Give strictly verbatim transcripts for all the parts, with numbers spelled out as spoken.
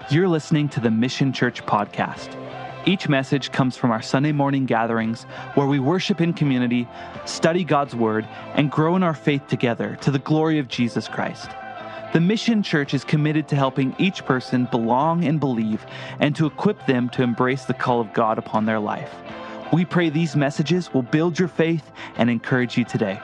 You're listening to the Mission Church podcast. Each message comes from our Sunday morning gatherings where we worship in community, study God's Word, and grow in our faith together to the glory of Jesus Christ. The Mission Church is committed to helping each person belong and believe and to equip them to embrace the call of God upon their life. We pray these messages will build your faith and encourage you today.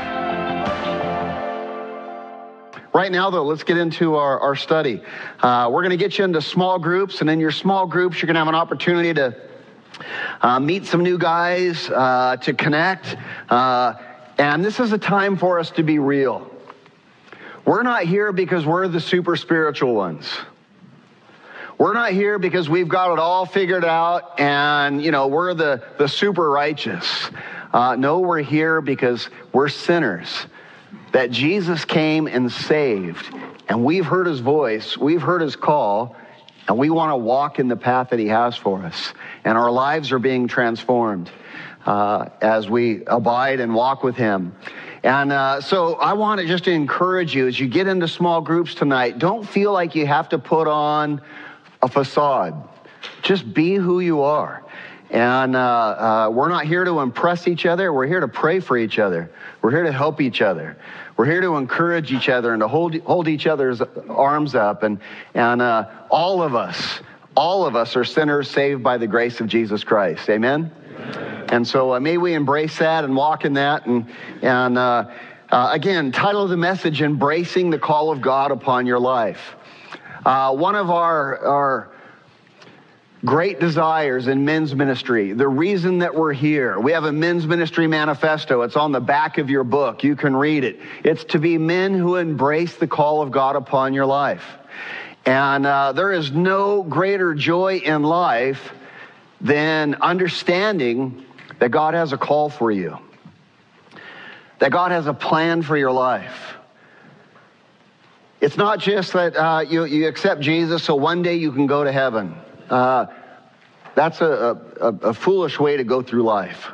Right now, though, let's get into our, our study. Uh, we're going to get you into small groups, and in your small groups, you're going to have an opportunity to uh, meet some new guys, uh, to connect. Uh, and this is a time for us to be real. We're not here because we're the super spiritual ones. We're not here because we've got it all figured out and, you know, we're the, the super righteous. Uh, no, we're here because we're sinners that Jesus came and saved, and we've heard his voice, we've heard his call, and we want to walk in the path that he has for us. And our lives are being transformed uh, as we abide and walk with him. And uh, so I want to just encourage you as you get into small groups tonight, don't feel like you have to put on a facade. Just be who you are. And uh, uh, we're not here to impress each other. We're here to pray for each other. We're here to help each other. We're here to encourage each other and to hold hold each other's arms up. And and uh, all of us, all of us are sinners saved by the grace of Jesus Christ. Amen? Amen. And so uh, may we embrace that and walk in that. And and uh, uh, again, title of the message: Embracing the Call of God Upon Your Life. Uh, one of our our great desires in men's ministry, the reason that we're here. We have a men's ministry manifesto. It's on the back of your book. You can read it. It's to be men who embrace the call of God upon your life. And uh, there is no greater joy in life than understanding that God has a call for you, that God has a plan for your life. It's not just that uh, you, you accept Jesus so one day you can go to heaven. Uh, that's a, a, a foolish way to go through life.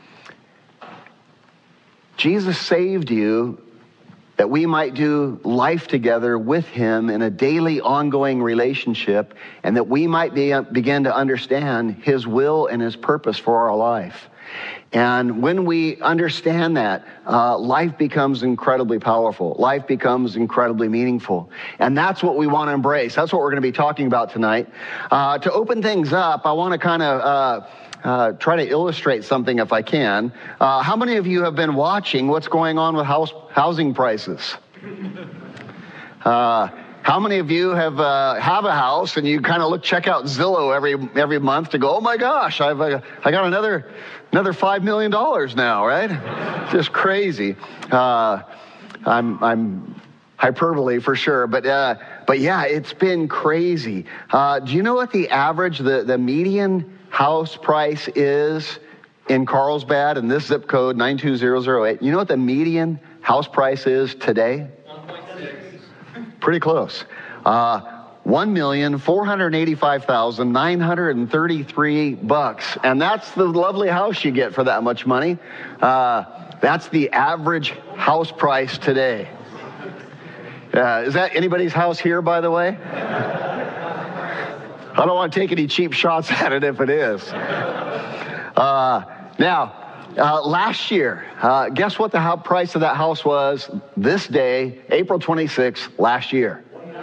Jesus saved you that we might do life together with him in a daily ongoing relationship, and that we might be, begin to understand his will and his purpose for our life. And when we understand that, uh, life becomes incredibly powerful. Life becomes incredibly meaningful. And that's what we want to embrace. That's what we're going to be talking about tonight. Uh, to open things up, I want to kind of uh, uh, try to illustrate something if I can. Uh, how many of you have been watching what's going on with house housing prices? Uh, How many of you have uh, have a house and you kind of look check out Zillow every every month to go, oh my gosh, I've uh, I got another another five million dollars now, right? Just crazy. Uh, I'm I'm hyperbole for sure, but uh, but yeah, it's been crazy. Uh, do you know what the average the the median house price is in Carlsbad in this zip code nine two zero zero eight? You know what the median house price is today? Pretty close. Uh, one million four hundred eighty-five thousand nine hundred thirty-three bucks, and that's the lovely house you get for that much money. Uh, that's the average house price today. Uh, is that anybody's house here, by the way? I don't want to take any cheap shots at it if it is. Uh, now. Uh, last year, uh, guess what the ho- price of that house was this day, April twenty-sixth, last year?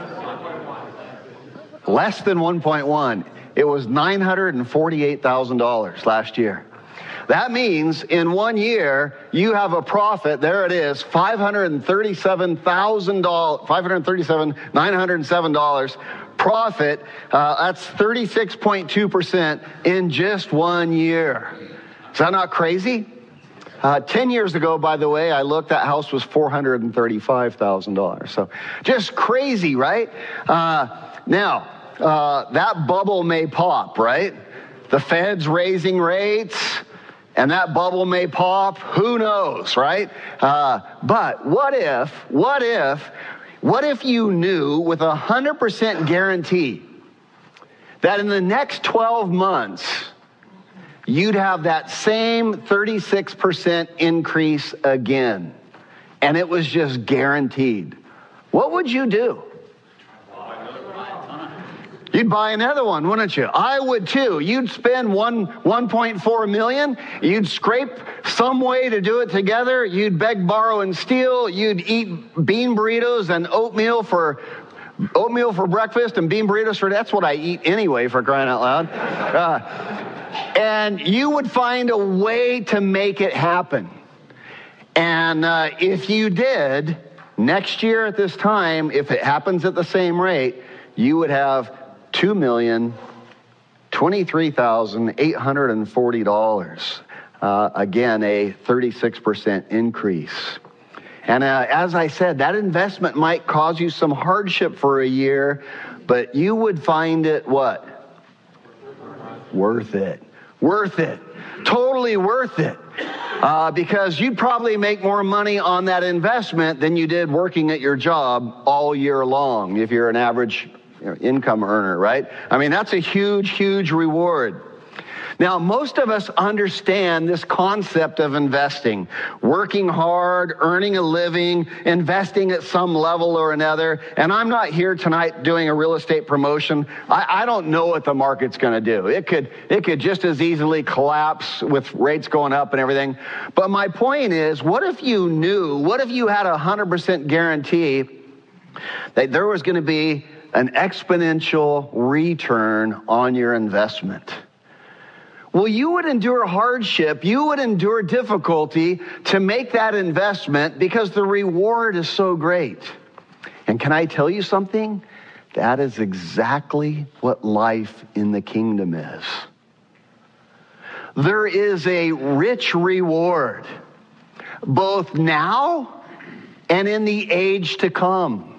Less than one point one. It was nine hundred forty-eight thousand dollars last year. That means in one year, you have a profit, there it is, five hundred thirty-seven thousand dollars, five hundred thirty-seven thousand nine hundred seven dollars profit. Uh, that's thirty-six point two percent in just one year. Is that not crazy? Uh, Ten years ago, by the way, I looked, that house was four hundred thirty-five thousand dollars. So just crazy, right? Uh, now, uh, that bubble may pop, right? The Fed's raising rates, and that bubble may pop. Who knows, right? Uh, but what if, what if, what if you knew with a one hundred percent guarantee that in the next twelve months, you'd have that same thirty-six percent increase again, and it was just guaranteed? What would you do? You'd buy another one, wouldn't you? I would too. You'd spend one, one point four million. You'd scrape some way to do it together. You'd beg, borrow, and steal. You'd eat bean burritos and oatmeal for oatmeal for breakfast and bean burritos for, that's what I eat anyway, for crying out loud. Uh, and you would find a way to make it happen. And uh, if you did, next year at this time, if it happens at the same rate, you would have two million twenty-three thousand eight hundred forty dollars. Uh, again, a thirty-six percent increase. And uh, as I said, that investment might cause you some hardship for a year, but you would find it what? Worth it. Worth it. Totally worth it. Uh, because you'd probably make more money on that investment than you did working at your job all year long if you're an average income earner, right? I mean, that's a huge, huge reward. Now, most of us understand this concept of investing, working hard, earning a living, investing at some level or another. And I'm not here tonight doing a real estate promotion. I, I don't know what the market's going to do. It could, it could just as easily collapse with rates going up and everything. But my point is, what if you knew, what if you had a one hundred percent guarantee that there was going to be an exponential return on your investment? Well, you would endure hardship, you would endure difficulty to make that investment because the reward is so great. And can I tell you something? That is exactly what life in the kingdom is. There is a rich reward, both now and in the age to come.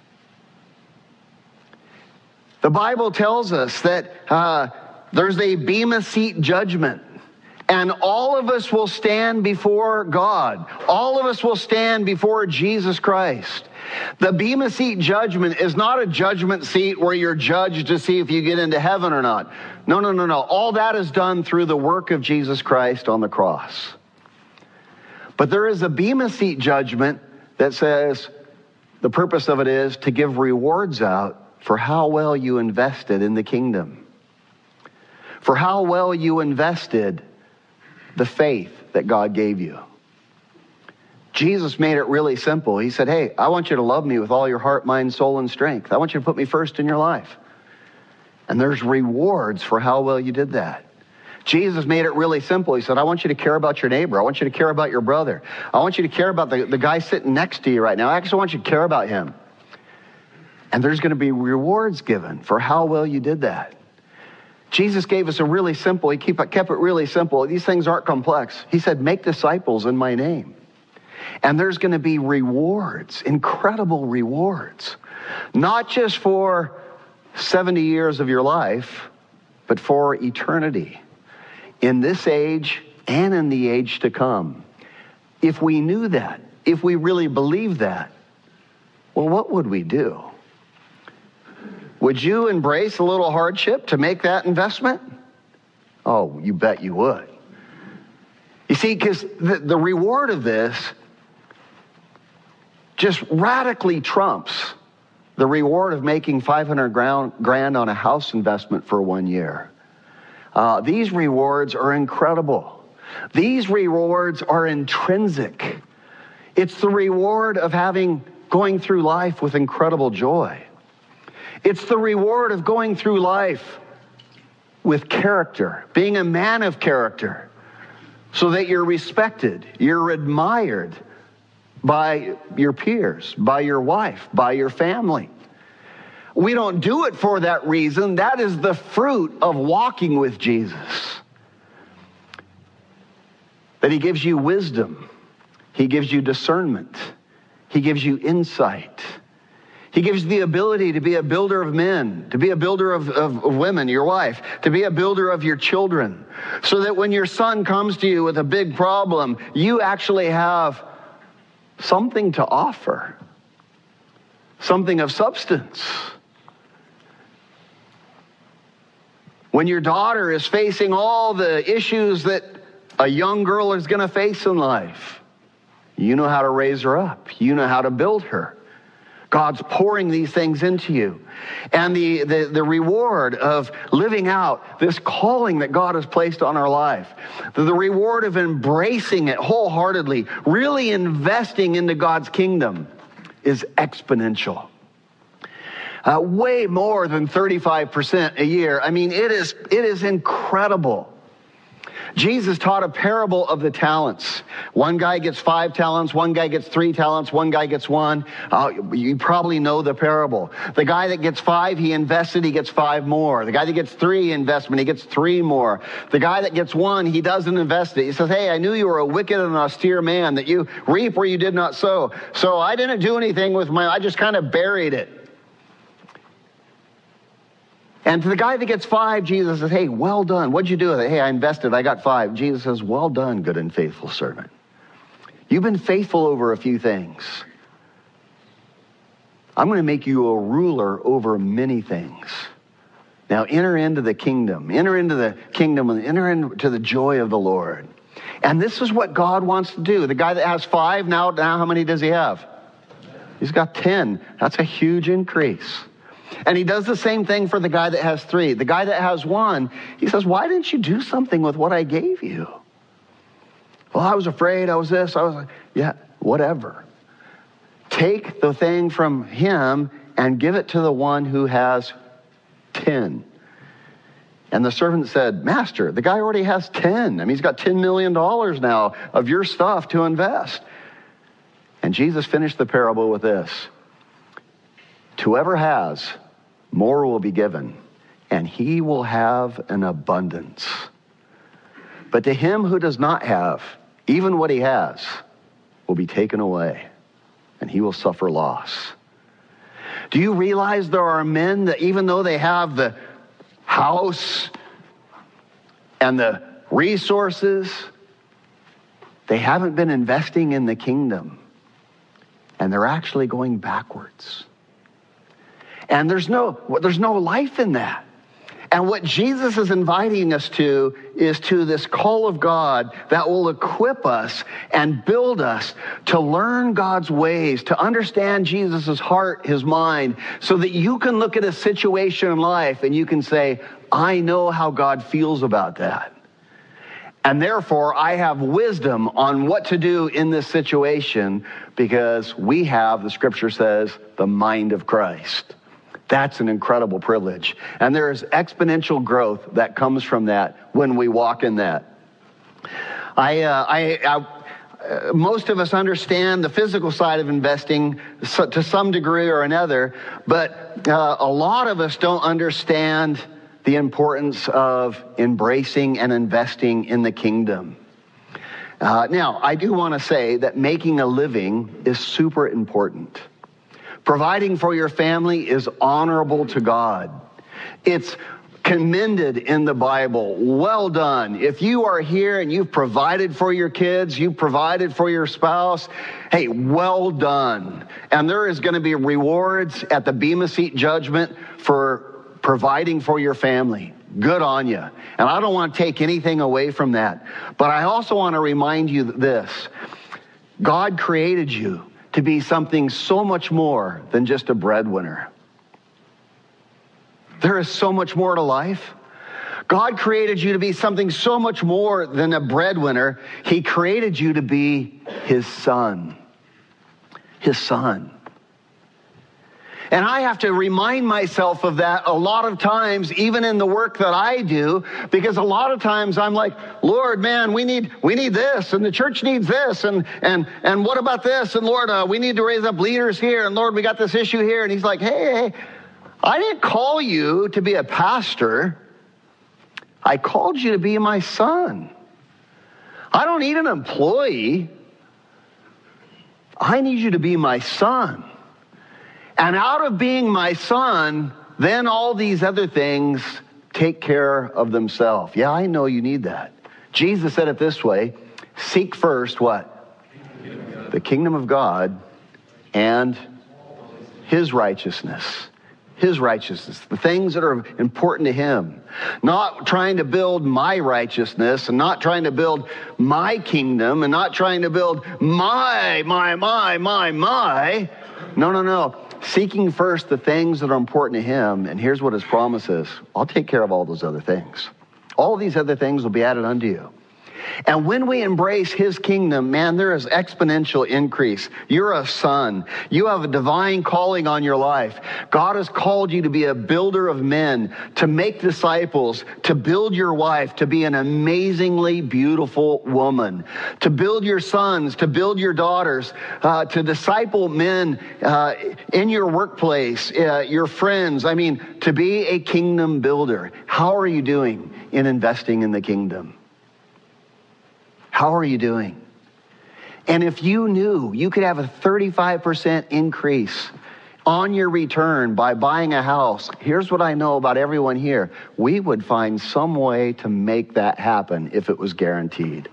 The Bible tells us that uh, there's a Bema Seat judgment, and all of us will stand before God. All of us will stand before Jesus Christ. The Bema Seat judgment is not a judgment seat where you're judged to see if you get into heaven or not. No, no, no, no. All that is done through the work of Jesus Christ on the cross. But there is a Bema Seat judgment that says the purpose of it is to give rewards out for how well you invested in the kingdom. For how well you invested the faith that God gave you. Jesus made it really simple. He said, hey, I want you to love me with all your heart, mind, soul, and strength. I want you to put me first in your life. And there's rewards for how well you did that. Jesus made it really simple. He said, I want you to care about your neighbor. I want you to care about your brother. I want you to care about the, the guy sitting next to you right now. I actually want you to care about him. And there's going to be rewards given for how well you did that. Jesus gave us a really simple, he kept it really simple. These things aren't complex. He said, make disciples in my name. And there's going to be rewards, incredible rewards. Not just for seventy years of your life, but for eternity. In this age and in the age to come. If we knew that, if we really believed that, well, what would we do? Would you embrace a little hardship to make that investment? Oh, you bet you would. You see, because the, the reward of this just radically trumps the reward of making five hundred grand on a house investment for one year. Uh, these rewards are incredible. These rewards are intrinsic. It's the reward of having, going through life with incredible joy. It's the reward of going through life with character, being a man of character, so that you're respected, you're admired by your peers, by your wife, by your family. We don't do it for that reason. That is the fruit of walking with Jesus. That he gives you wisdom. He gives you discernment. He gives you insight. He gives you the ability to be a builder of men, to be a builder of, of, of women, your wife, to be a builder of your children, so that when your son comes to you with a big problem, you actually have something to offer, something of substance. When your daughter is facing all the issues that a young girl is going to face in life, you know how to raise her up. You know how to build her. God's pouring these things into you. And the, the, the reward of living out this calling that God has placed on our life, the, the reward of embracing it wholeheartedly, really investing into God's kingdom, is exponential. Uh, way more than thirty-five percent a year. I mean, it is, it is incredible. Jesus taught a parable of the talents. One guy gets five talents, one guy gets three talents, one guy gets one. Uh, you probably know the parable. The guy that gets five, he invested, he gets five more. The guy that gets three investment, he gets three more. The guy that gets one, he doesn't invest it. He says, hey, I knew you were a wicked and austere man, that you reap where you did not sow. So I didn't do anything with my, I just kind of buried it. And to the guy that gets five, Jesus says, hey, well done. What'd you do with it? Hey, I invested. I got five. Jesus says, well done, good and faithful servant. You've been faithful over a few things. I'm going to make you a ruler over many things. Now enter into the kingdom. Enter into the kingdom and enter into the joy of the Lord. And this is what God wants to do. The guy that has five, now, now how many does he have? He's got ten. That's a huge increase. And he does the same thing for the guy that has three. The guy that has one, he says, why didn't you do something with what I gave you? Well, I was afraid, I was this, I was like, yeah, whatever. Take the thing from him and give it to the one who has ten. And the servant said, Master, the guy already has ten. I mean, he's got ten million dollars now of your stuff to invest. And Jesus finished the parable with this. To whoever has, more will be given, and he will have an abundance. But to him who does not have, even what he has, will be taken away, and he will suffer loss. Do you realize there are men that even though they have the house and the resources, they haven't been investing in the kingdom, and they're actually going backwards. And there's no, there's no life in that. And what Jesus is inviting us to is to this call of God that will equip us and build us to learn God's ways, to understand Jesus' heart, his mind, so that you can look at a situation in life and you can say, I know how God feels about that. And therefore, I have wisdom on what to do in this situation because we have, the scripture says, the mind of Christ. That's an incredible privilege. And there is exponential growth that comes from that when we walk in that. I, uh, I, I uh, most of us understand the physical side of investing so, to some degree or another, but uh, a lot of us don't understand the importance of embracing and investing in the kingdom. Uh, now, I do want to say that making a living is super important. Providing for your family is honorable to God. It's commended in the Bible. Well done. If you are here and you've provided for your kids, you've provided for your spouse, hey, well done. And there is going to be rewards at the Bema Seat judgment for providing for your family. Good on you. And I don't want to take anything away from that. But I also want to remind you this. God created you to be something so much more than just a breadwinner. There is so much more to life. God created you to be something so much more than a breadwinner. He created you to be his son. His son. And I have to remind myself of that a lot of times, even in the work that I do, because a lot of times I'm like, Lord, man, we need we need this, and the church needs this, and and and what about this? And Lord, uh, we need to raise up leaders here, and Lord, we got this issue here. And he's like, hey, hey, I didn't call you to be a pastor. I called you to be my son. I don't need an employee. I need you to be my son. And out of being my son, then all these other things take care of themselves. Yeah, I know you need that. Jesus said it this way, seek first what? The kingdom of God and his righteousness. His righteousness, the things that are important to him. Not trying to build my righteousness and not trying to build my kingdom and not trying to build my, my, my, my, my. No, no, no. seeking first the things that are important to him, and here's what his promise is: I'll take care of all those other things. All these other things will be added unto you. And when we embrace his kingdom, man, there is exponential increase. You're a son. You have a divine calling on your life. God has called you to be a builder of men, to make disciples, to build your wife, to be an amazingly beautiful woman, to build your sons, to build your daughters, uh, to disciple men uh, in your workplace, uh, your friends. I mean, to be a kingdom builder. How are you doing in investing in the kingdom? How are you doing? And if you knew you could have a thirty-five percent increase on your return by buying a house, here's what I know about everyone here: we would find some way to make that happen if it was guaranteed.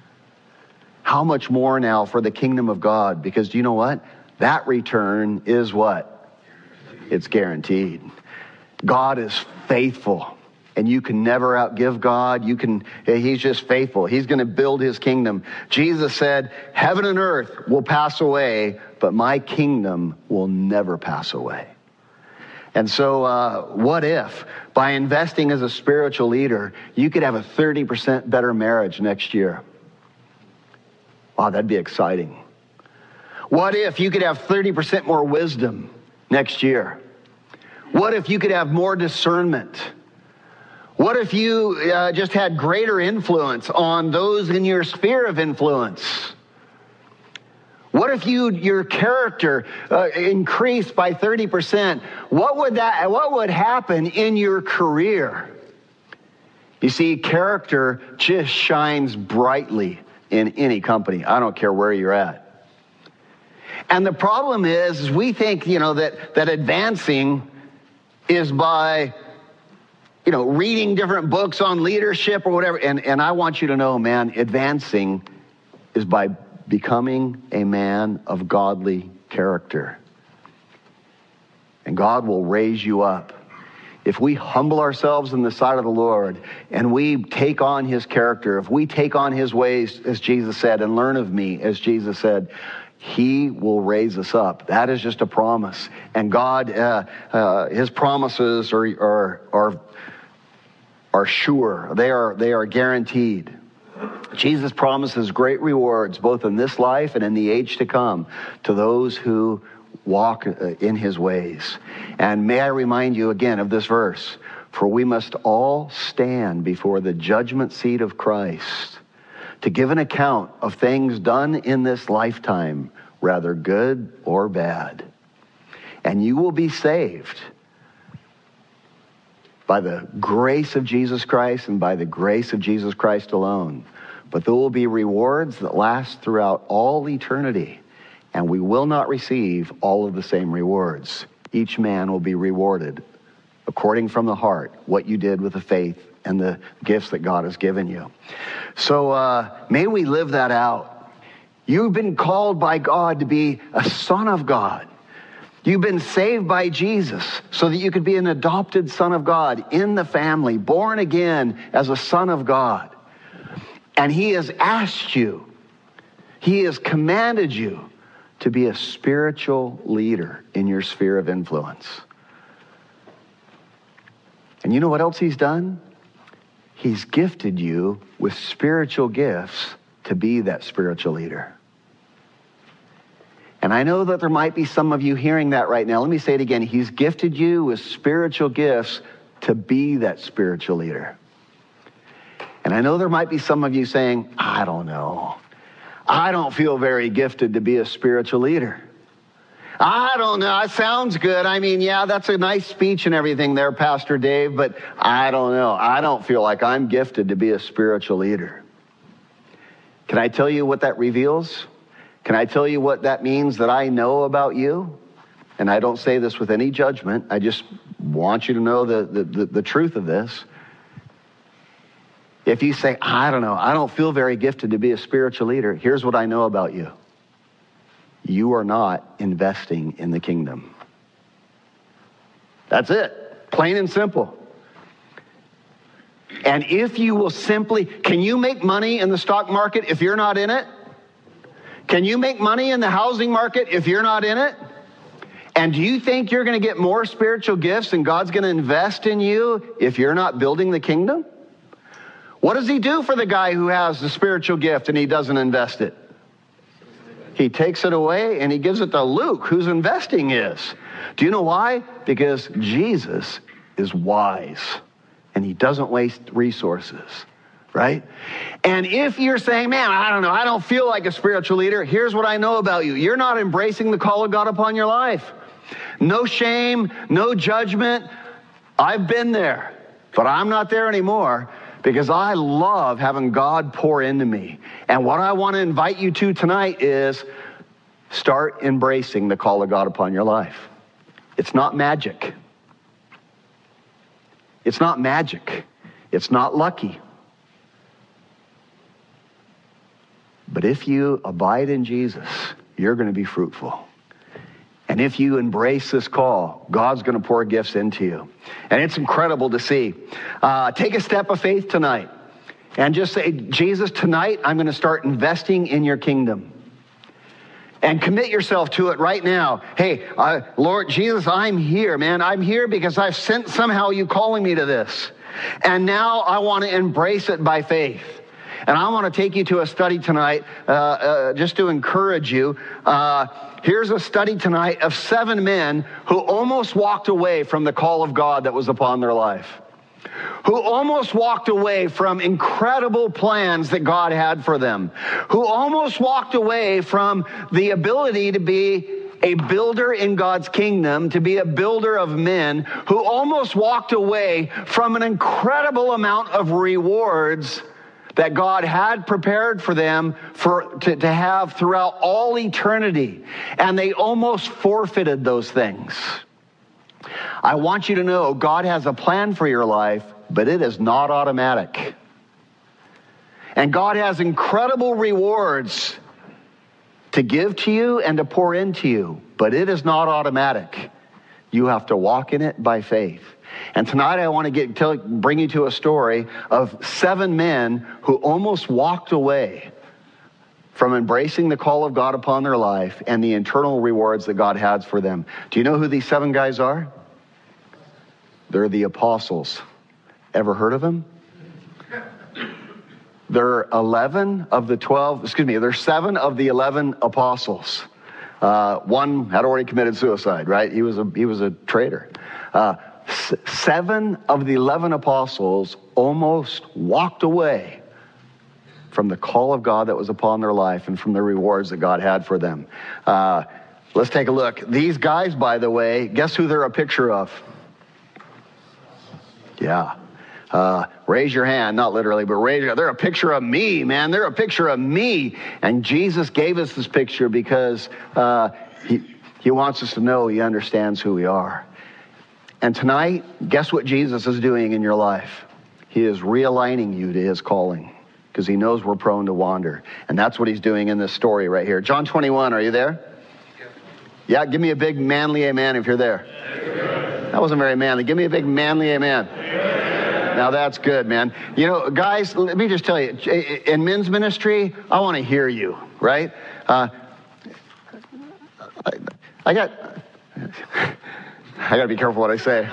How much more now for the kingdom of God? Because do you know what? That return is what? It's guaranteed. God is faithful. And you can never outgive God. You can, he's just faithful. He's going to build his kingdom. Jesus said, heaven and earth will pass away, but my kingdom will never pass away. And so uh, what if by investing as a spiritual leader, you could have a thirty percent better marriage next year? Wow, that'd be exciting. What if you could have thirty percent more wisdom next year? What if you could have more discernment? What if you uh, just had greater influence on those in your sphere of influence? What if you your character uh, increased by thirty percent? What would that what would happen in your career? You see, character just shines brightly in any company. I don't care where you're at. And the problem is, is we think, you know, that that advancing is by, you know, reading different books on leadership or whatever. And, and I want you to know, man, advancing is by becoming a man of godly character. And God will raise you up. If we humble ourselves in the sight of the Lord and we take on his character, if we take on his ways, as Jesus said, and learn of me, as Jesus said, he will raise us up. That is just a promise. And God, uh, uh, his promises are, are, are are sure. They are, they are guaranteed. Jesus promises great rewards, both in this life and in the age to come, to those who walk in his ways. And may I remind you again of this verse: for we must all stand before the judgment seat of Christ to give an account of things done in this lifetime, whether good or bad. And you will be saved by the grace of Jesus Christ and by the grace of Jesus Christ alone. But there will be rewards that last throughout all eternity, and we will not receive all of the same rewards. Each man will be rewarded according from the heart what you did with the faith and the gifts that God has given you. So uh, may we live that out. You've been called by God to be a son of God. You've been saved by Jesus so that you could be an adopted son of God in the family, born again as a son of God. And he has asked you, he has commanded you to be a spiritual leader in your sphere of influence. And you know what else he's done? He's gifted you with spiritual gifts to be that spiritual leader. And I know that there might be some of you hearing that right now. Let me say it again. He's gifted you with spiritual gifts to be that spiritual leader. And I know there might be some of you saying, I don't know. I don't feel very gifted to be a spiritual leader. I don't know. It sounds good. I mean, yeah, that's a nice speech and everything there, Pastor Dave, but I don't know. I don't feel like I'm gifted to be a spiritual leader. Can I tell you what that reveals? Can I tell you what that means that I know about you? And I don't say this with any judgment. I just want you to know the, the, the, the truth of this. If you say, I don't know, I don't feel very gifted to be a spiritual leader, here's what I know about you. You are not investing in the kingdom. That's it. Plain and simple. And if you will simply, can you make money in the stock market if you're not in it? Can you make money in the housing market if you're not in it? And do you think you're going to get more spiritual gifts and God's going to invest in you if you're not building the kingdom? What does he do for the guy who has the spiritual gift and he doesn't invest it? He takes it away and he gives it to Luke, whose investing is. Do you know why? Because Jesus is wise and he doesn't waste resources, right? And if you're saying, man, I don't know, I don't feel like a spiritual leader, here's what I know about you. You're not embracing the call of God upon your life. No shame, no judgment. I've been there, but I'm not there anymore because I love having God pour into me. And what I want to invite you to tonight is start embracing the call of God upon your life. It's not magic. It's not magic. It's not lucky. But if you abide in Jesus, you're going to be fruitful. And if you embrace this call, God's going to pour gifts into you. And it's incredible to see. Uh, take a step of faith tonight and just say, Jesus, tonight I'm going to start investing in your kingdom. And commit yourself to it right now. Hey, uh, Lord Jesus, I'm here, man. I'm here because I've sensed somehow you calling me to this. And now I want to embrace it by faith. And I want to take you to a study tonight uh, uh, just to encourage you. Uh, here's a study tonight of seven men who almost walked away from the call of God that was upon their life. Who almost walked away from incredible plans that God had for them. Who almost walked away from the ability to be a builder in God's kingdom, to be a builder of men. Who almost walked away from an incredible amount of rewards that God had prepared for them for to, to have throughout all eternity. And they almost forfeited those things. I want you to know God has a plan for your life, but it is not automatic. And God has incredible rewards to give to you and to pour into you, but it is not automatic. You have to walk in it by faith. And tonight I want to get tell, bring you to a story of seven men who almost walked away from embracing the call of God upon their life and the eternal rewards that God has for them. Do you know who these seven guys are? They're the apostles. Ever heard of them? They're eleven of the twelve, excuse me, they're seven of the eleven apostles. Uh, one had already committed suicide, right? He was a, he was a traitor. Uh, s- seven of the eleven apostles almost walked away from the call of God that was upon their life and from the rewards that God had for them. Uh, let's take a look. These guys, by the way, guess who they're a picture of? Yeah. Uh, raise your hand, not literally, but raise your, they're a picture of me, man. They're a picture of me. And Jesus gave us this picture because uh, he, he wants us to know he understands who we are. And tonight, guess what Jesus is doing in your life? He is realigning you to his calling because he knows we're prone to wander. And that's what he's doing in this story right here. John twenty-one, are you there? Yeah, give me a big manly amen if you're there. That wasn't very manly. Give me a big manly amen. Now that's good, man. You know, guys, let me just tell you, in men's ministry, I want to hear you, right? Uh, I, I got, I got to be careful what I say.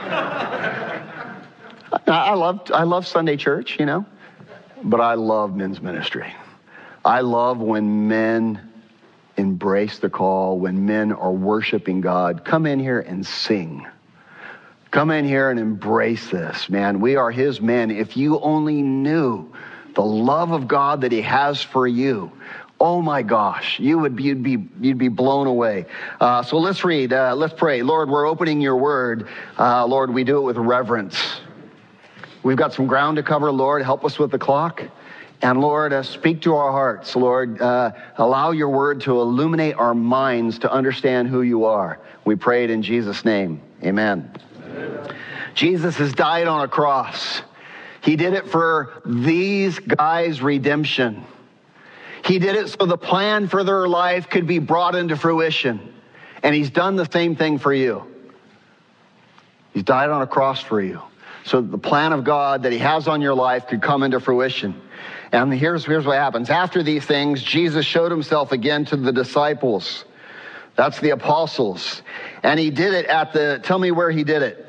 I love, I love Sunday church, you know, but I love men's ministry. I love when men embrace the call, when men are worshiping God. Come in here and sing. Come in here and embrace this, man. We are his men. If you only knew the love of God that he has for you, oh my gosh, you would be, you'd be, you'd be blown away. Uh, so let's read, uh, let's pray. Lord, we're opening your word. Uh, Lord, we do it with reverence. We've got some ground to cover, Lord. Help us with the clock. And Lord, uh, speak to our hearts, Lord. Uh, allow your word to illuminate our minds to understand who you are. We pray it in Jesus' name. Amen. Jesus has died on a cross. He did it for these guys' redemption. He did it so the plan for their life could be brought into fruition. And he's done the same thing for you. He's died on a cross for you. So the plan of God that he has on your life could come into fruition. And here's, here's what happens. After these things, Jesus showed himself again to the disciples. That's the apostles. And he did it at the, tell me where he did it.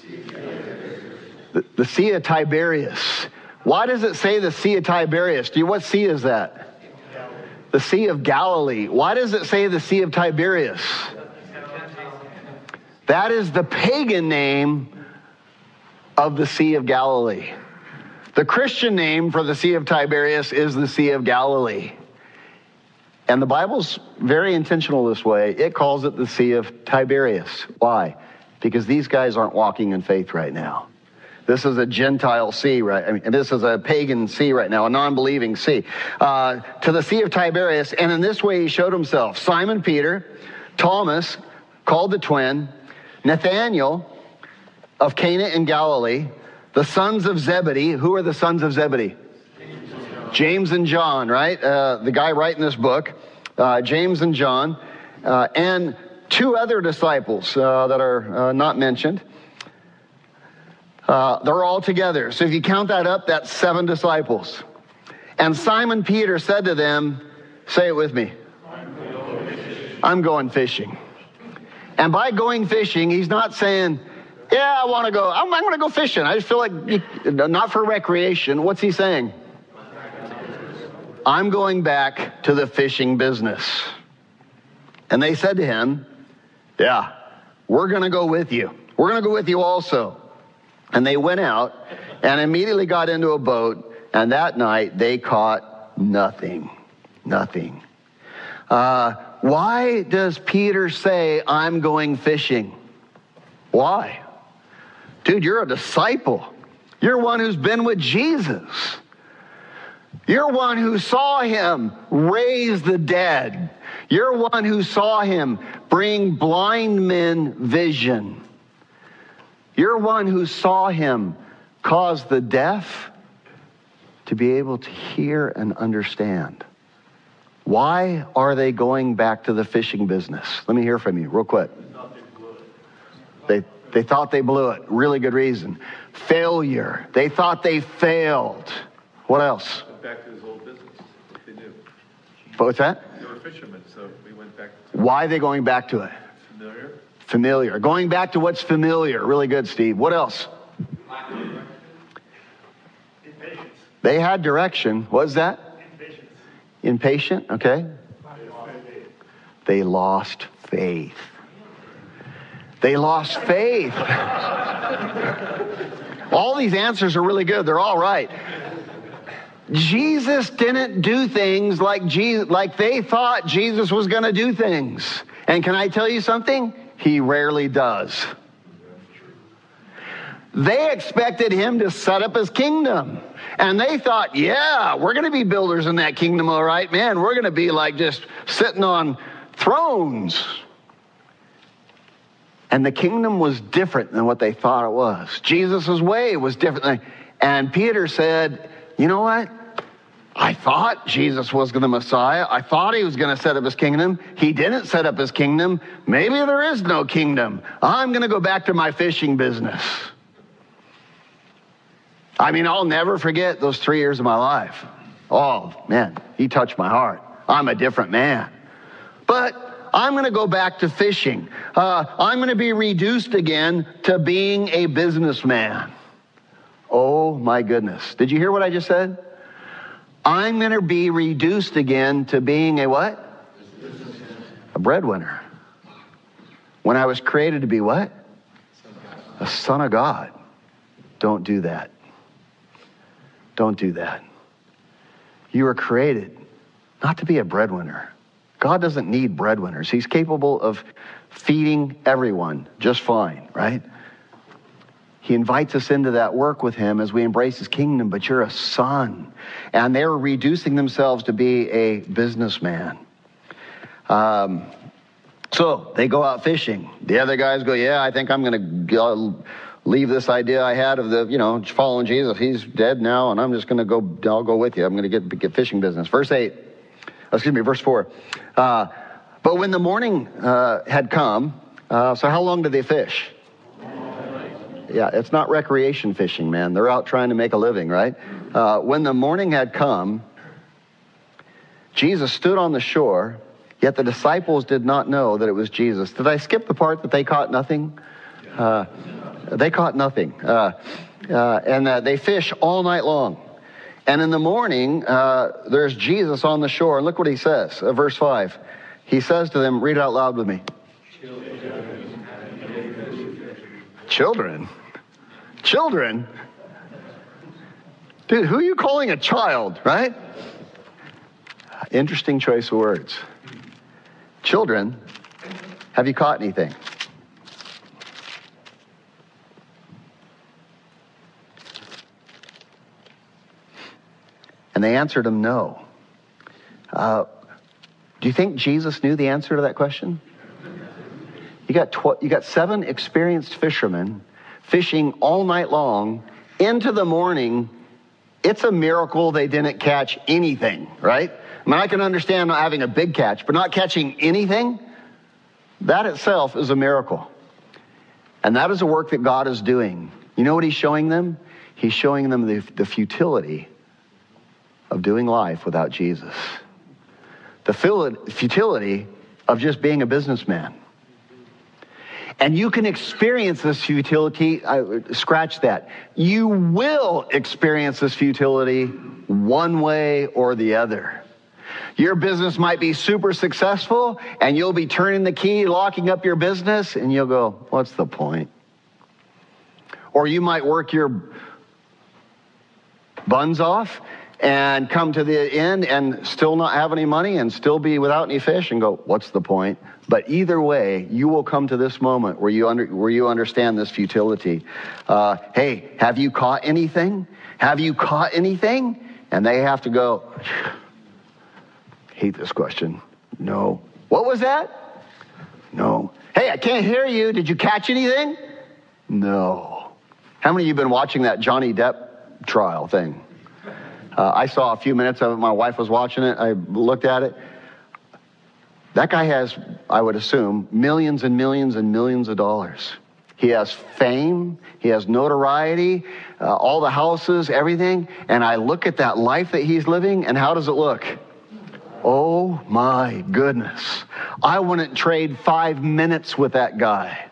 The, the Sea of Tiberias. Why does it say the Sea of Tiberias? Do you, what sea is that? The Sea of Galilee. Why does it say the Sea of Tiberias? That is the pagan name of the Sea of Galilee. The Christian name for the Sea of Tiberias is the Sea of Galilee. And the Bible's very intentional this way. It calls it the Sea of Tiberias. Why? Because these guys aren't walking in faith right now. This is a Gentile sea, right? I mean, this is a pagan sea right now, a non-believing sea. Uh, to the Sea of Tiberias, and in this way he showed himself. Simon Peter, Thomas, called the twin, Nathanael of Cana in Galilee, the sons of Zebedee. Who are the sons of Zebedee? James and John, right? Uh, the guy writing this book, uh, James and John, uh, and two other disciples uh, that are uh, not mentioned. Uh, they're all together. So if you count that up, that's seven disciples. And Simon Peter said to them, say it with me, I'm going fishing. And by going fishing, he's not saying, yeah, I want to go, I'm, I'm going to go fishing. I just feel like, you, not for recreation. What's he saying? I'm going back to the fishing business. And they said to him, yeah, we're going to go with you. We're going to go with you also. And they went out and immediately got into a boat. And that night they caught nothing. Nothing. Uh, why does Peter say, I'm going fishing? Why? Dude, you're a disciple. You're one who's been with Jesus. You're one who saw him raise the dead. You're one who saw him bring blind men vision. You're one who saw him cause the deaf to be able to hear and understand. Why are they going back to the fishing business? Let me hear from you real quick. They, they thought they blew it. Really good reason. Failure. They thought they failed. What else? Back to his old business. They knew. What's that? They were fishermen, so we went back to Why are they going back to it? familiar. Familiar. Going back to what's familiar. Really good, Steve. What else? Impatience. They had direction. What was that? Impatience. Impatient. Okay. They lost faith. They lost faith. All these answers are really good. They're all right. Jesus didn't do things like Jesus, like they thought Jesus was going to do things. And can I tell you something? He rarely does. They expected him to set up his kingdom. And they thought, yeah, we're going to be builders in that kingdom, all right, man. We're going to be like just sitting on thrones. And the kingdom was different than what they thought it was. Jesus' way was different. And Peter said, you know what? I thought Jesus was the Messiah. I thought he was going to set up his kingdom. He didn't set up his kingdom. Maybe there is no kingdom. I'm going to go back to my fishing business. I mean, I'll never forget those three years of my life. Oh, man, he touched my heart. I'm a different man. But I'm going to go back to fishing. Uh, I'm going to be reduced again to being a businessman. Oh, my goodness. Did you hear what I just said? I'm going to be reduced again to being a what? A breadwinner. When I was created to be what? A son of God. Don't do that. Don't do that. You were created not to be a breadwinner. God doesn't need breadwinners. He's capable of feeding everyone just fine, right? He invites us into that work with him as we embrace his kingdom, but you're a son. And they're reducing themselves to be a businessman. Um, so they go out fishing. The other guys go, yeah, I think I'm going to leave this idea I had of the, you know, following Jesus. He's dead now, and I'm just going to go, I'll go with you. I'm going to get, get fishing business. Verse eight, excuse me, verse four. Uh, but when the morning uh, had come, uh, so how long did they fish? Yeah, it's not recreation fishing, man. They're out trying to make a living, right? Uh, when the morning had come, Jesus stood on the shore, Yet the disciples did not know that it was Jesus. Did I skip the part that they caught nothing? Uh, they caught nothing. Uh, uh, and uh, they fish all night long. And in the morning, uh, there's Jesus on the shore. And look what he says, uh, verse five. He says to them, read it out loud with me. Children? Children? Dude, who are you calling a child, right? Interesting choice of words. Children, have you caught anything? And they answered him, no. Uh, do you think Jesus knew the answer to that question? You got tw- you got seven experienced fishermen fishing all night long into the morning. It's a miracle they didn't catch anything, right? I mean, I can understand not having a big catch, but not catching anything, that itself is a miracle. And that is a work that God is doing. You know what he's showing them? He's showing them the, the futility of doing life without Jesus. The futility of just being a businessman. And you can experience this futility, uh, scratch that. You will experience this futility one way or the other. Your business might be super successful and you'll be turning the key, locking up your business, and you'll go, what's the point? Or you might work your buns off and come to the end and still not have any money and still be without any fish and go, what's the point? But either way, you will come to this moment where you under, where you understand this futility. Uh, hey, have you caught anything? Have you caught anything? And they have to go, hate this question. No. What was that? No. Hey, I can't hear you. Did you catch anything? No. How many of you have been watching that Johnny Depp trial thing? Uh, I saw a few minutes of it. My wife was watching it. I looked at it. That guy has, I would assume, millions and millions and millions of dollars. He has fame. He has notoriety, uh, all the houses, everything. And I look at that life that he's living, and how does it look? Oh, my goodness. I wouldn't trade five minutes with that guy.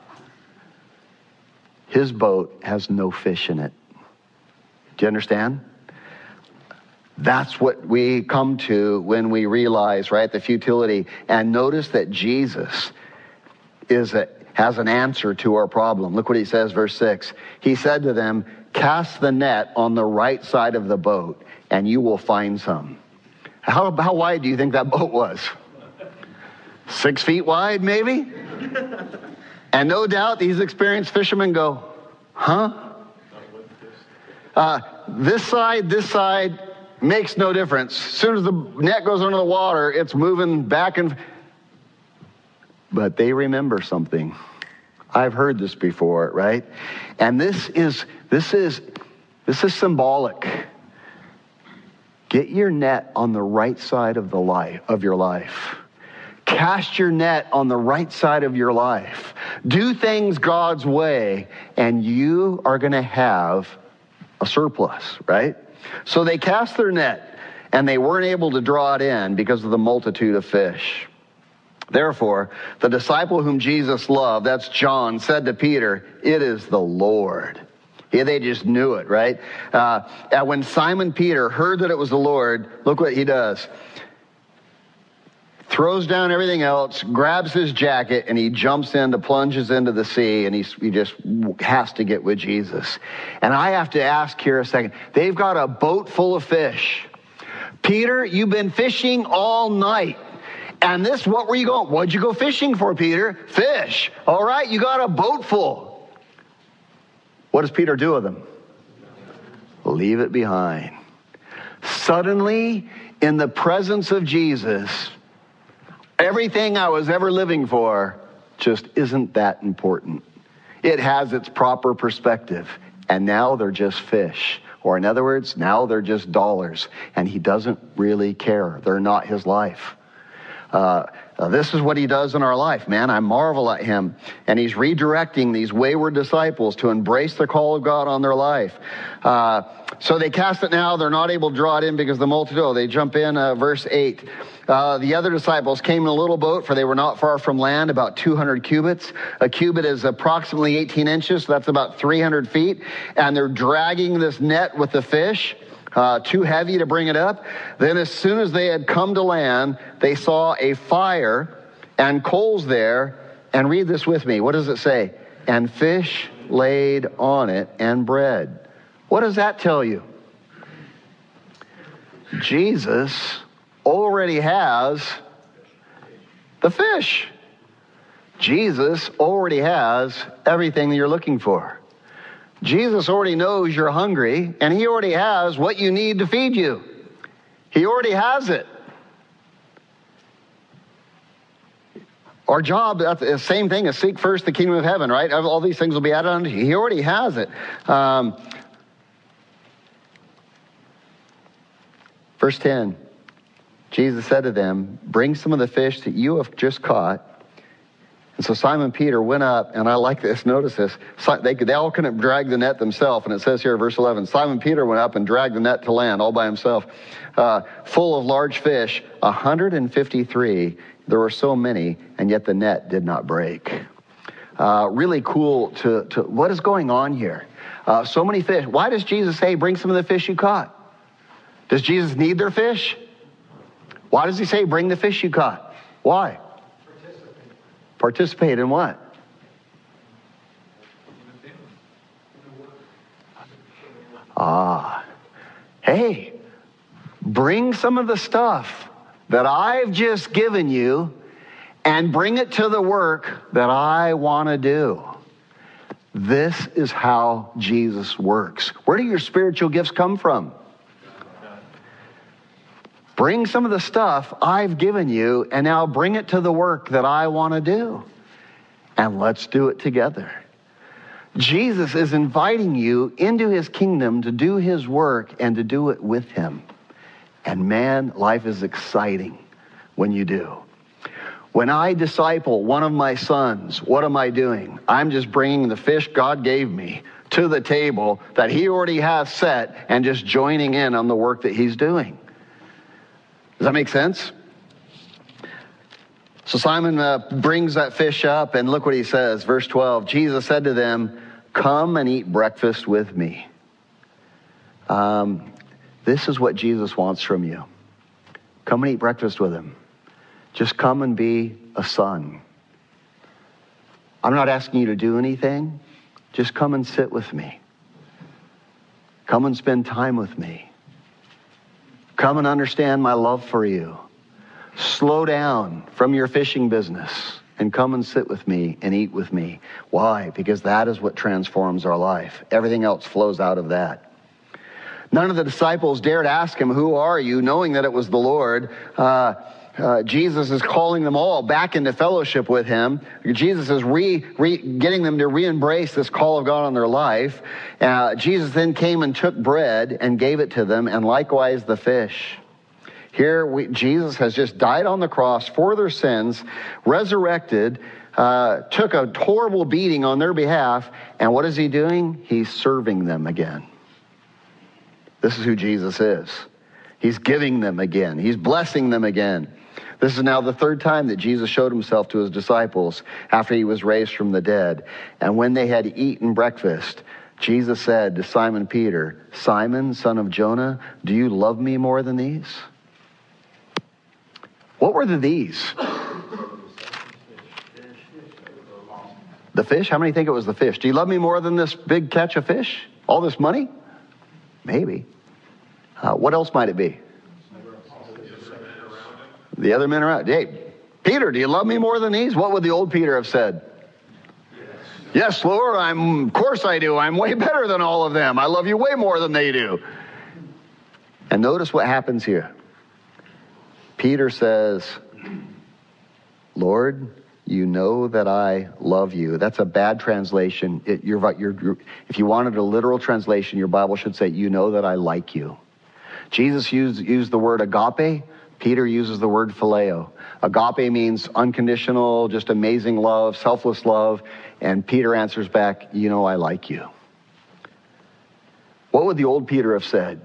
His boat has no fish in it. Do you understand? That's what we come to when we realize, right, the futility. And notice that Jesus is a, has an answer to our problem. Look what he says, verse six. He said to them, cast the net on the right side of the boat, and you will find some. How, how wide do you think that boat was? Six feet wide, maybe? And no doubt these experienced fishermen go, huh? Uh, this side, this side, makes no difference. As soon as the net goes under the water, it's moving back and... But they remember something. I've heard this before, right? And this is, this is, this is symbolic. Get your net on the right side of the life, of your life. Cast your net on the right side of your life. Do things God's way, and you are going to have a surplus, right? So they cast their net, and they weren't able to draw it in because of the multitude of fish. Therefore, the disciple whom Jesus loved, that's John, said to Peter, it is the Lord. Yeah, they just knew it, right? Uh, and when Simon Peter heard that it was the Lord, look what he does. Throws down everything else, grabs his jacket, and he jumps in, plunges into the sea, and he's, he just has to get with Jesus. And I have to ask here a second. They've got a boat full of fish. Peter, you've been fishing all night. And this, what were you going? What'd you go fishing for, Peter? Fish. All right, you got a boat full. What does Peter do with them? Leave it behind. Suddenly, in the presence of Jesus, everything I was ever living for just isn't that important. It has its proper perspective. And now they're just fish. Or in other words, now they're just dollars. And he doesn't really care. They're not his life. Uh, uh, this is what he does in our life, man. I marvel at him. And he's redirecting these wayward disciples to embrace the call of God on their life. Uh, so they cast it now. They're not able to draw it in because the multitude, oh, they jump in, uh, verse eight. Uh, the other disciples came in a little boat, for they were not far from land, about two hundred cubits. A cubit is approximately eighteen inches, so that's about three hundred feet. And they're dragging this net with the fish. Uh, too heavy to bring it up. Then as soon as they had come to land, they saw a fire and coals there. And read this with me. What does it say? And fish laid on it and bread. What does that tell you? Jesus already has the fish. Jesus already has everything that you're looking for. Jesus already knows you're hungry, and he already has what you need to feed you. He already has it. Our job, that's the same thing as seek first the kingdom of heaven, right? All these things will be added unto you. He already has it. Um, verse ten, Jesus said to them, bring some of the fish that you have just caught. And so Simon Peter went up, and I like this, notice this. They, they all couldn't drag the net themselves, and it says here, verse eleven, Simon Peter went up and dragged the net to land all by himself, uh, full of large fish, one hundred fifty-three. There were so many, and yet the net did not break. Uh, really cool to, to, what is going on here? Uh, so many fish. Why does Jesus say, bring some of the fish you caught? Does Jesus need their fish? Why does he say, bring the fish you caught? Why? Participate in what? Ah, hey, bring some of the stuff that I've just given you and bring it to the work that I want to do. This is how Jesus works. Where do your spiritual gifts come from? Bring some of the stuff I've given you and now bring it to the work that I want to do. And let's do it together. Jesus is inviting you into his kingdom to do his work and to do it with him. And man, life is exciting when you do. When I disciple one of my sons, what am I doing? I'm just bringing the fish God gave me to the table that he already has set and just joining in on the work that he's doing. Does that make sense? So Simon uh, brings that fish up, and look what he says. Verse twelve, Jesus said to them, come and eat breakfast with me. Um, this is what Jesus wants from you. Come and eat breakfast with him. Just come and be a son. I'm not asking you to do anything. Just come and sit with me. Come and spend time with me. Come and understand my love for you. Slow down from your fishing business and come and sit with me and eat with me. Why? Because that is what transforms our life. Everything else flows out of that. None of the disciples dared ask him, who are you? Knowing that it was the Lord. Uh, uh, Jesus is calling them all back into fellowship with him. Jesus is re, re, getting them to re-embrace this call of God on their life. Uh, Jesus then came and took bread and gave it to them, and likewise the fish. Here, we, Jesus has just died on the cross for their sins, resurrected, uh, took a horrible beating on their behalf, and what is he doing? He's serving them again. This is who Jesus is. He's giving them again. He's blessing them again. This is now the third time that Jesus showed himself to his disciples after he was raised from the dead. And when they had eaten breakfast, Jesus said to Simon Peter, Simon, son of Jonah, do you love me more than these? What were the these? The fish? How many think it was the fish? Do you love me more than this big catch of fish? All this money? Maybe. Uh, what else might it be? The other men around. Hey, Peter, do you love me more than these? What would the old Peter have said? Yes, yes Lord, I'm, of course I do. I'm way better than all of them. I love you way more than they do. And notice what happens here. Peter says, Lord, you know that I love you. That's a bad translation. It, you're, you're, you're, if you wanted a literal translation, your Bible should say, you know that I like you. Jesus used, used the word agape Peter uses the word phileo. Agape means unconditional, just amazing love, selfless love. And Peter answers back, you know I like you. What would the old Peter have said?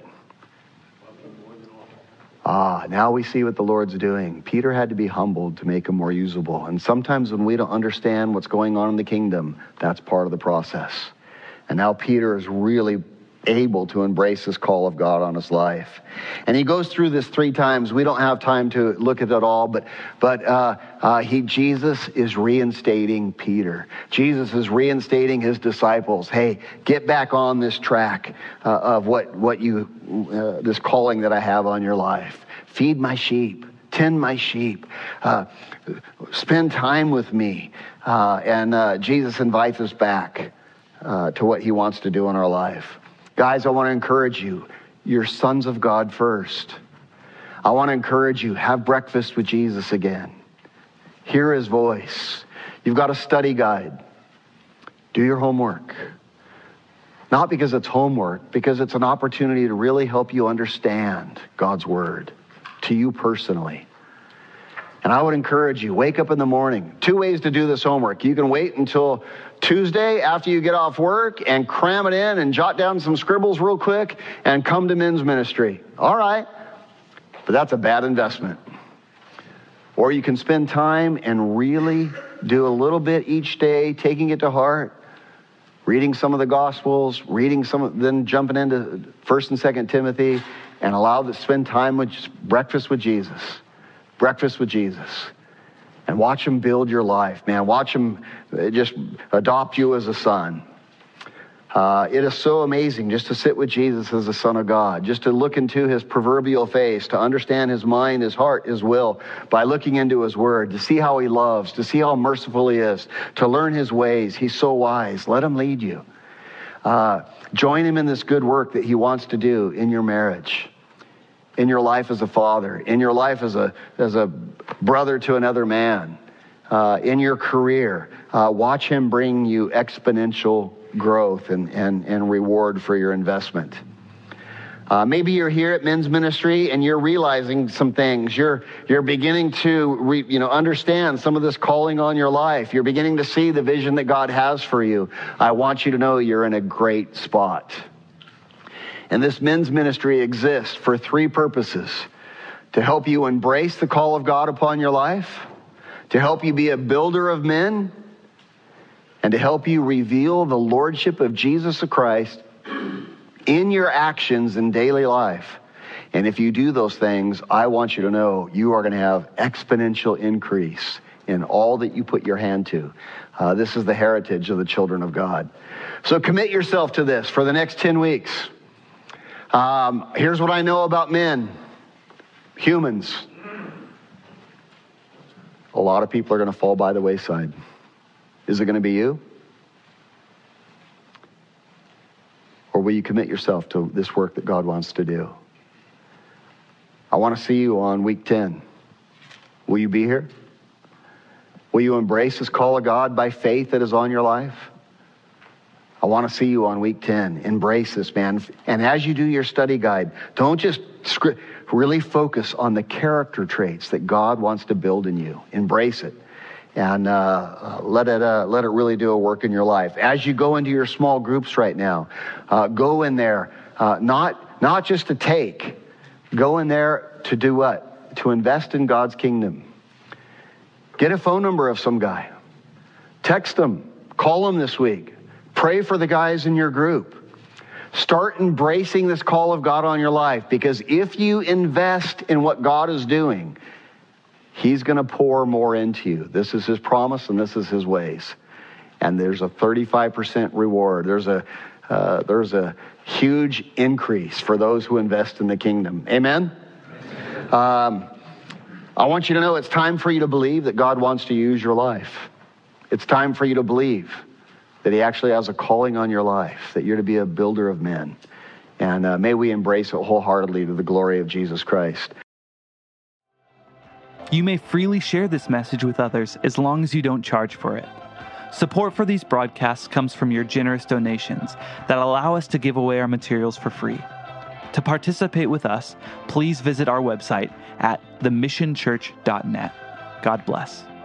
Ah, now we see what the Lord's doing. Peter had to be humbled to make him more usable. And sometimes when we don't understand what's going on in the kingdom, that's part of the process. And now Peter is really able to embrace this call of God on his life. And he goes through this three times. We don't have time to look at it all, but but uh, uh, he Jesus is reinstating Peter. Jesus is reinstating his disciples. Hey, get back on this track uh, of what what you uh, this calling that I have on your life. Feed my sheep. Tend my sheep. Uh, spend time with me. Uh, and uh, Jesus invites us back uh, to what he wants to do in our life. Guys, I want to encourage you. You're sons of God first. I want to encourage you. Have breakfast with Jesus again. Hear his voice. You've got a study guide. Do your homework. Not because it's homework, because it's an opportunity to really help you understand God's word to you personally. And I would encourage you, wake up in the morning. Two ways to do this homework. You can wait until Tuesday after you get off work and cram it in and jot down some scribbles real quick and come to men's ministry. All right. But that's a bad investment. Or you can spend time and really do a little bit each day, taking it to heart, reading some of the Gospels, reading some of, then jumping into First and Second Timothy, and allow to spend time with breakfast with Jesus. Breakfast with Jesus. And watch him build your life, man. Watch him just adopt you as a son. Uh, it is so amazing just to sit with Jesus as the Son of God, just to look into his proverbial face, to understand his mind, his heart, his will, by looking into his word, to see how he loves, to see how merciful he is, to learn his ways. He's so wise. Let him lead you. Uh, join him in this good work that he wants to do in your marriage, in your life as a father, in your life as a as a brother to another man, uh, in your career. Uh, watch him bring you exponential growth and, and, and reward for your investment. Uh, maybe you're here at men's ministry and you're realizing some things. You're you're beginning to re, you know understand some of this calling on your life. You're beginning to see the vision that God has for you. I want you to know you're in a great spot. And this men's ministry exists for three purposes: to help you embrace the call of God upon your life, to help you be a builder of men, and to help you reveal the lordship of Jesus Christ in your actions in daily life. And if you do those things, I want you to know you are going to have exponential increase in all that you put your hand to. Uh, this is the heritage of the children of God. So commit yourself to this for the next ten weeks. Um, here's what I know about men, humans. A lot of people are going to fall by the wayside. Is it going to be you? Or will you commit yourself to this work that God wants to do? I want to see you on week ten. Will you be here? Will you embrace this call of God by faith that is on your life? I want to see you on week ten. Embrace this, man. And as you do your study guide, don't just script, really focus on the character traits that God wants to build in you. Embrace it. And uh, let it uh, let it really do a work in your life. As you go into your small groups right now, uh, go in there, uh, not not just to take, go in there to do what? To invest in God's kingdom. Get a phone number of some guy. Text them. Call them this week. Pray for the guys in your group. Start embracing this call of God on your life, because if you invest in what God is doing, He's going to pour more into you. This is His promise and this is His ways. And there's a thirty-five percent reward. There's a uh, there's a huge increase for those who invest in the kingdom. Amen? Um, I want you to know it's time for you to believe that God wants to use your life. It's time for you to believe that He actually has a calling on your life, that you're to be a builder of men. And uh, may we embrace it wholeheartedly to the glory of Jesus Christ. You may freely share this message with others as long as you don't charge for it. Support for these broadcasts comes from your generous donations that allow us to give away our materials for free. To participate with us, please visit our website at the mission church dot net. God bless.